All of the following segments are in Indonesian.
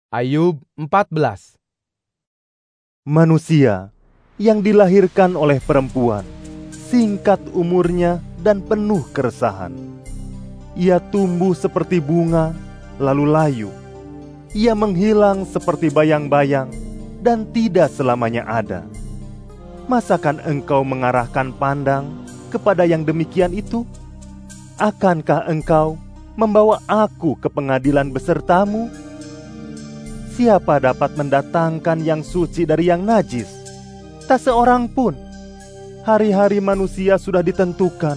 Ayub 14. Manusia yang dilahirkan oleh perempuan, singkat umurnya dan penuh keresahan. Ia tumbuh seperti bunga, lalu layu. Ia menghilang seperti bayang-bayang dan tidak selamanya ada. Masakan engkau mengarahkan pandang kepada yang demikian itu? Akankah engkau membawa aku ke pengadilan besertamu? Siapa dapat mendatangkan yang suci dari yang najis? Tak seorang pun. Hari-hari manusia sudah ditentukan.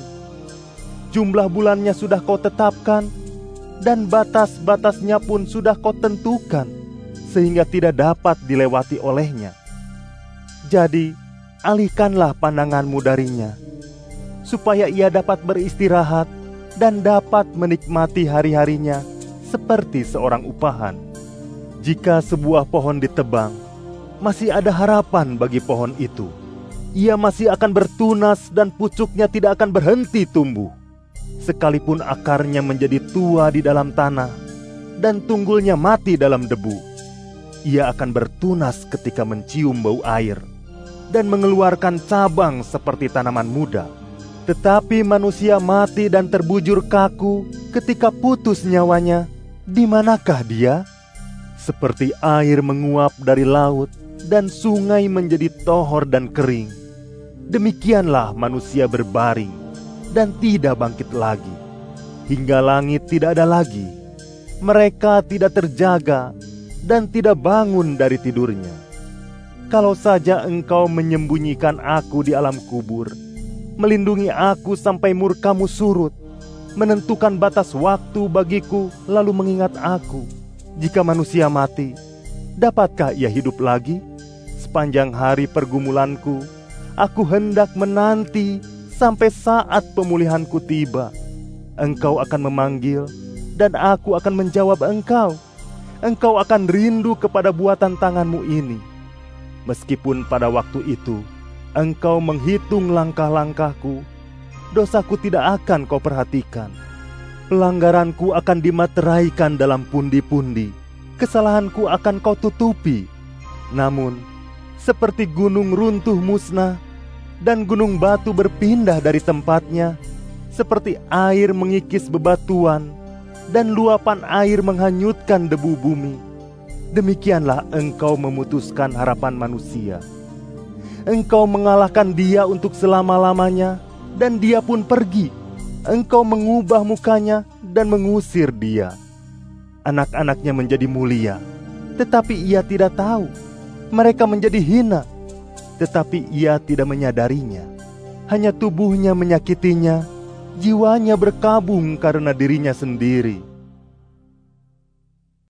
Jumlah bulannya sudah kau tetapkan, dan batas-batasnya pun sudah kau tentukan, sehingga tidak dapat dilewati olehnya. Jadi, alihkanlah pandanganmu darinya, supaya ia dapat beristirahat dan dapat menikmati hari-harinya seperti seorang upahan. Jika sebuah pohon ditebang, masih ada harapan bagi pohon itu. Ia masih akan bertunas dan pucuknya tidak akan berhenti tumbuh. Sekalipun akarnya menjadi tua di dalam tanah dan tunggulnya mati dalam debu, ia akan bertunas ketika mencium bau air dan mengeluarkan cabang seperti tanaman muda. Tetapi manusia mati dan terbujur kaku ketika putus nyawanya. Di manakah dia? Seperti air menguap dari laut dan sungai menjadi tohor dan kering, demikianlah manusia berbaring dan tidak bangkit lagi. Hingga langit tidak ada lagi, mereka tidak terjaga dan tidak bangun dari tidurnya. Kalau saja engkau menyembunyikan aku di alam kubur, melindungi aku sampai murkamu surut, menentukan batas waktu bagiku lalu mengingat aku. Jika manusia mati, dapatkah ia hidup lagi? Sepanjang hari pergumulanku, aku hendak menanti sampai saat pemulihanku tiba. Engkau akan memanggil, dan aku akan menjawab engkau. Engkau akan rindu kepada buatan tanganmu ini. Meskipun pada waktu itu, engkau menghitung langkah-langkahku, dosaku tidak akan kau perhatikan. Pelanggaranku akan dimateraikan dalam pundi-pundi, kesalahanku akan kau tutupi. Namun, seperti gunung runtuh musnah, dan gunung batu berpindah dari tempatnya, seperti air mengikis bebatuan, dan luapan air menghanyutkan debu bumi, demikianlah engkau memutuskan harapan manusia. Engkau mengalahkan dia untuk selama-lamanya, dan dia pun pergi. Engkau mengubah mukanya dan mengusir dia. Anak-anaknya menjadi mulia, tetapi ia tidak tahu. Mereka menjadi hina, tetapi ia tidak menyadarinya. Hanya tubuhnya menyakitinya, jiwanya berkabung karena dirinya sendiri.